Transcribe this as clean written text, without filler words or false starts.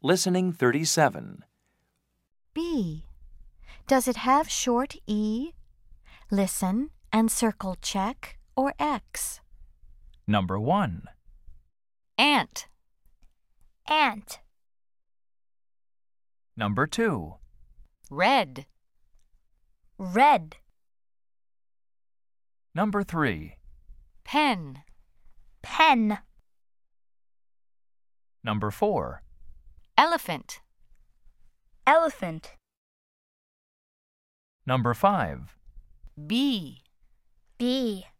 Listening 37. B. Does it have short E? Listen and circle check or X. Number 1. Ant. Ant. Number 2. Red. Red. Number 3. Pen. Pen. Number 4. Elephant. Elephant. Number 5. Bee. Bee.